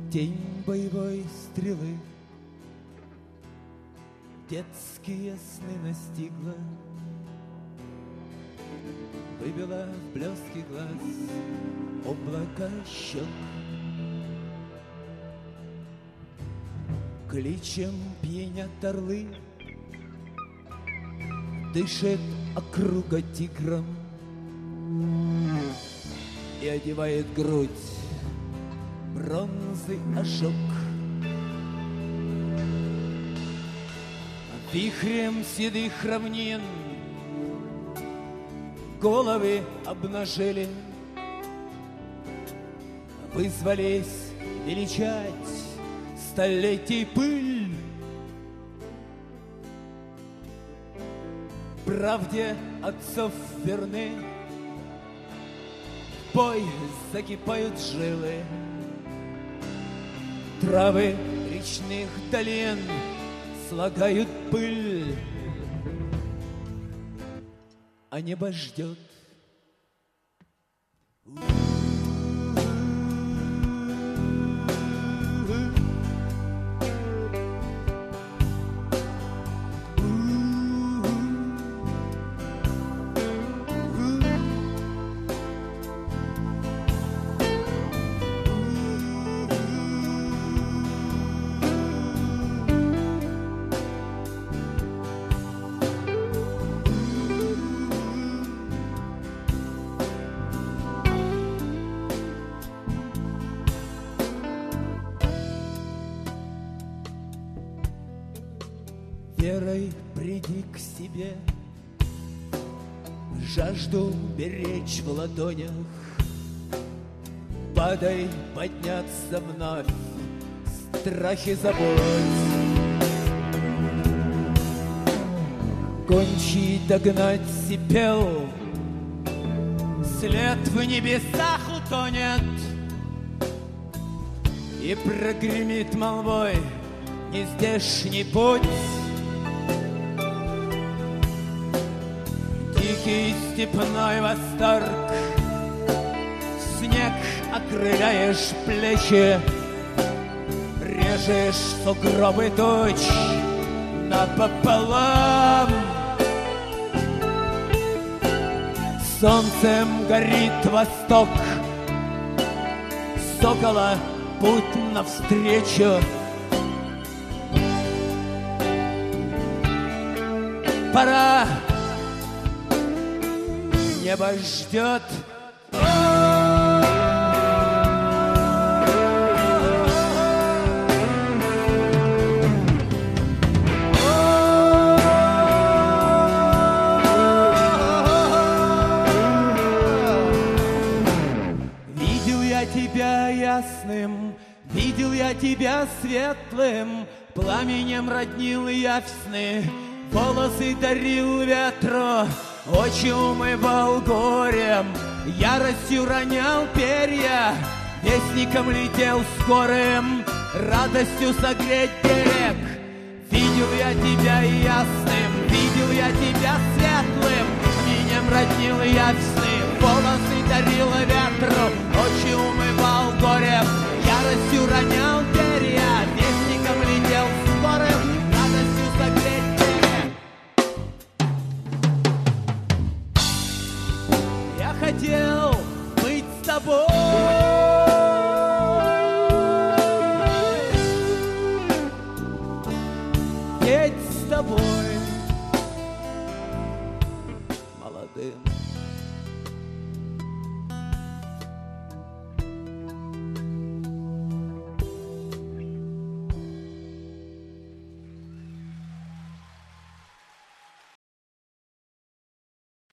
Тень боевой стрелы детские сны настигла, выбила в блеске глаз облако щек. Кличем пьянят орлы, дышит округа тигром и одевает грудь бронзы ожог. Вихрем седых равнин головы обнажили, вызвались величать столетий пыль. Правде отцов верны, в бой закипают жилы. Травы речных долин слагают пыль, а небо ждет. Верой приди к себе, жажду беречь в ладонях. Падай, подняться вновь, страхи забудь. Гончий догнать сипел, след в небесах утонет, и прогремит молвой нездешний путь. Дикий степной восторг, снег окрыляешь плечи, режешь сугробы туч напополам. Солнцем горит восток, сокола путь навстречу. Пора, небо ждет. Видел я тебя ясным, видел я тебя светлым, пламенем роднил я в сны, волосы дарил ветру, очи умывал горем, яростью ронял перья, вестником летел скорым, радостью согреть берег. Видел я тебя ясным, видел я тебя светлым, пламенем роднил я в сны, волосы дарил ветру, очи умывал горем, яростью ронял перья, вестником летел скорым, радостью согреть берег. Я хотел быть с тобой, петь с тобой молодым.